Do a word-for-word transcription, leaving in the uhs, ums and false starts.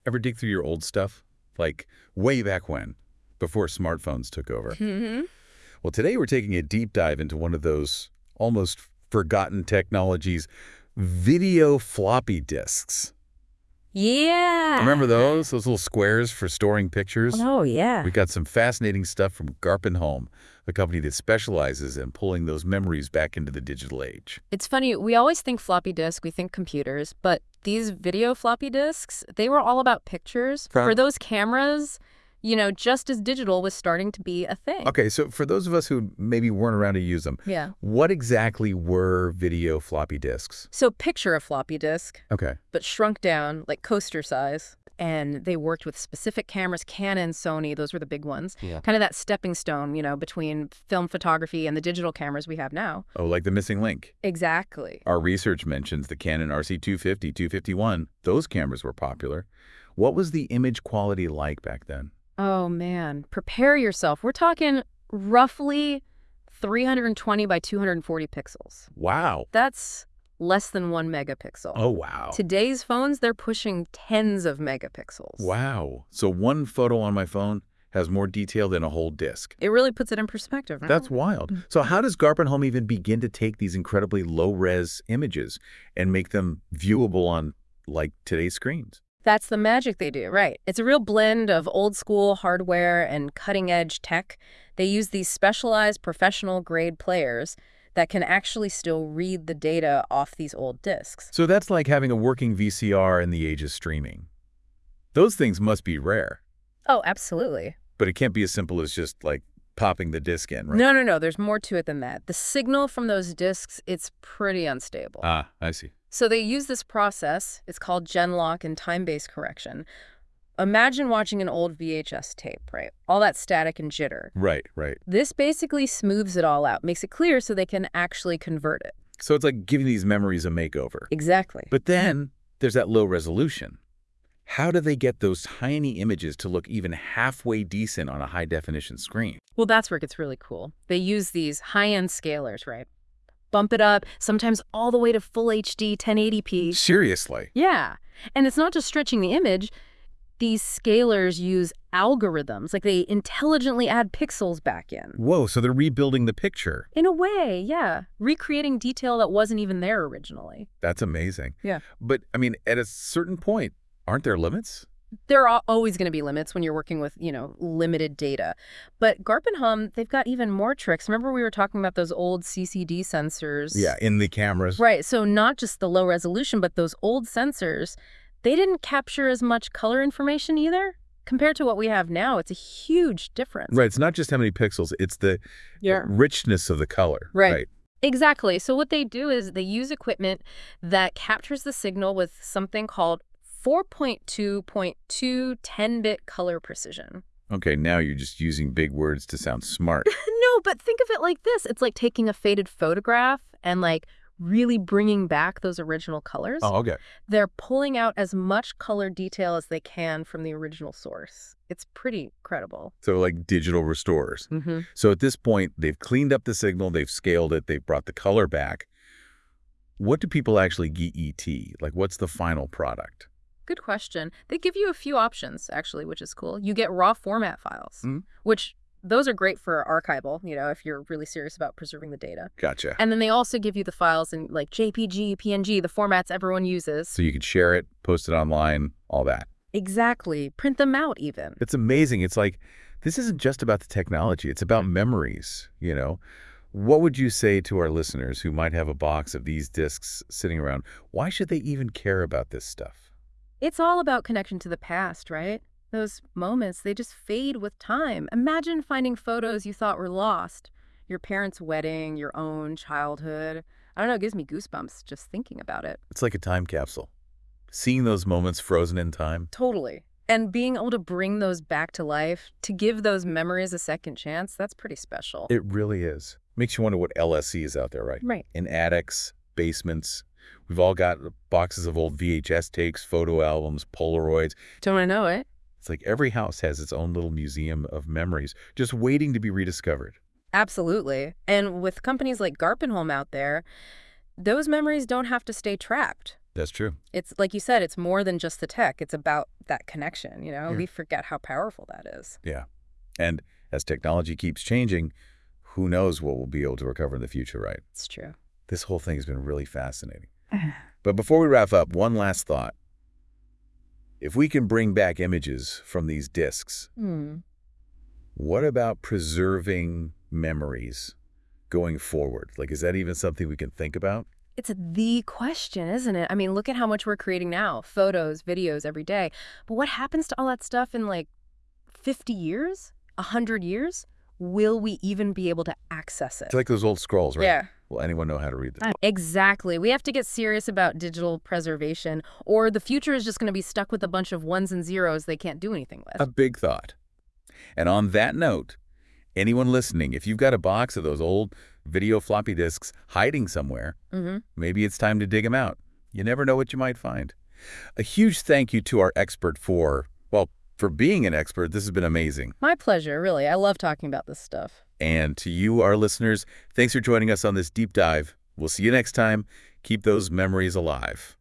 Ever dig through your old stuff? Like way back when, before smartphones took over. Mm-hmm. Well, today we're taking a deep dive into one of those almost forgotten technologies, video floppy disks. Yeah. Remember those? Those little squares for storing pictures? Oh, yeah. We've got some fascinating stuff from Garpen Home, a company that specializes in pulling those memories back into the digital age. It's funny, we always think floppy disk, we think computers, but these video floppy disks, they were all about pictures. Huh. For those cameras, you know, just as digital was starting to be a thing. Okay, so for those of us who maybe weren't around to use them, Yeah. what exactly were video floppy disks? So picture a floppy disk, Okay. but shrunk down, like coaster size. And they worked with specific cameras, Canon, Sony, those were the big ones. Yeah. Kind of that stepping stone, you know, between film photography and the digital cameras we have now. Oh, like the missing link. Exactly. Our research mentions the Canon R C two fifty, two fifty-one. Those cameras were popular. What was the image quality like back then? Oh, man. Prepare yourself. We're talking roughly three hundred twenty by two hundred forty pixels. Wow. That's less than one megapixel. Oh, wow. Today's phones, they're pushing tens of megapixels. Wow. So one photo on my phone has more detail than a whole disk. It really puts it in perspective, right? That's wild. So how does Garpen Home even begin to take these incredibly low-res images and make them viewable on, like, today's screens? That's the magic they do, right. It's a real blend of old school hardware and cutting edge tech. They use these specialized professional grade players that can actually still read the data off these old disks. So that's like having a working V C R in the age of streaming. Those things must be rare, Oh, absolutely. but it can't be as simple as just like popping the disc in, right? No, no, no. There's more to it than that. The signal from those disks, it's pretty unstable. Ah, I see. So they use this process. It's called Genlock and time-based correction. Imagine watching an old V H S tape, right? All that static and jitter. Right, right. This basically smooths it all out, makes it clear so they can actually convert it. So it's like giving these memories a makeover. Exactly. But then there's that low resolution. How do they get those tiny images to look even halfway decent on a high-definition screen? Well, that's where it gets really cool. They use these high-end scalers, right? Bump it up, sometimes all the way to full H D ten eighty p. Seriously? Yeah. And it's not just stretching the image. These scalers use algorithms, like they intelligently add pixels back in. Whoa, so they're rebuilding the picture. In a way, yeah. Recreating detail that wasn't even there originally. That's amazing. Yeah. But, I mean, at a certain point, aren't there limits? There are always going to be limits when you're working with, you know, limited data. But Garpen Home, they've got even more tricks. Remember we were talking about those old C C D sensors? Yeah, in the cameras. Right. So not just the low resolution, but those old sensors, they didn't capture as much color information either. Compared to what we have now, it's a huge difference. Right, it's not just how many pixels, it's the Yeah. richness of the color. Right. right. Exactly. So what they do is they use equipment that captures the signal with something called four point two point two ten-bit color precision. Okay, now you're just using big words to sound smart. No, but think of it like this. It's like taking a faded photograph and like really bringing back those original colors. Oh, okay. They're pulling out as much color detail as they can from the original source. It's pretty credible. So like digital restorers. Mm-hmm. So at this point, they've cleaned up the signal, they've scaled it, they've brought the color back. What do people actually get E T? Like, what's the final product? Good question. They give you a few options, actually, which is cool. You get raw format files, Mhm. which those are great for archival, you know, if you're really serious about preserving the data. Gotcha. And then they also give you the files in like J P G, P N G, the formats everyone uses. So you could share it, post it online, all that. Exactly. Print them out even. It's amazing. It's like, this isn't just about the technology. It's about memories, you know? What would you say to our listeners who might have a box of these discs sitting around? Why should they even care about this stuff? It's all about connection to the past, right? Those moments, they just fade with time. Imagine finding photos you thought were lost. Your parents' wedding, your own childhood. I don't know, it gives me goosebumps just thinking about it. It's like a time capsule. Seeing those moments frozen in time. Totally. And being able to bring those back to life, to give those memories a second chance, that's pretty special. It really is. Makes you wonder what L S C is out there, right? Right. In attics, basements. We've all got boxes of old V H S tapes, photo albums, Polaroids. Don't I know it? It's like every house has its own little museum of memories just waiting to be rediscovered. Absolutely. And with companies like Garpen Home out there, those memories don't have to stay trapped. That's true. It's like you said, it's more than just the tech. It's about that connection, you know? Yeah. We forget how powerful that is. Yeah. And as technology keeps changing, who knows what we'll be able to recover in the future, right? It's true. This whole thing has been really fascinating. But before we wrap up, one last thought. If we can bring back images from these discs, Hmm. what about preserving memories going forward? Like, is that even something we can think about? It's the question, isn't it? I mean, look at how much we're creating now. Photos, videos every day. But what happens to all that stuff in like fifty years? one hundred years? Will we even be able to access it? It's like those old scrolls, right? Yeah. Will anyone know how to read them? Exactly. We have to get serious about digital preservation, or the future is just going to be stuck with a bunch of ones and zeros they can't do anything A with. big thought. And on that note, anyone listening, if you've got a box of those old video floppy disks hiding somewhere, Mm-hmm. maybe it's time to dig them out. You never know what you might find. A huge thank you to our expert for, well, for being an expert. This has been amazing. My pleasure, really. I love talking about this stuff. And to you, our listeners, thanks for joining us on this deep dive. We'll see you next time. Keep those memories alive.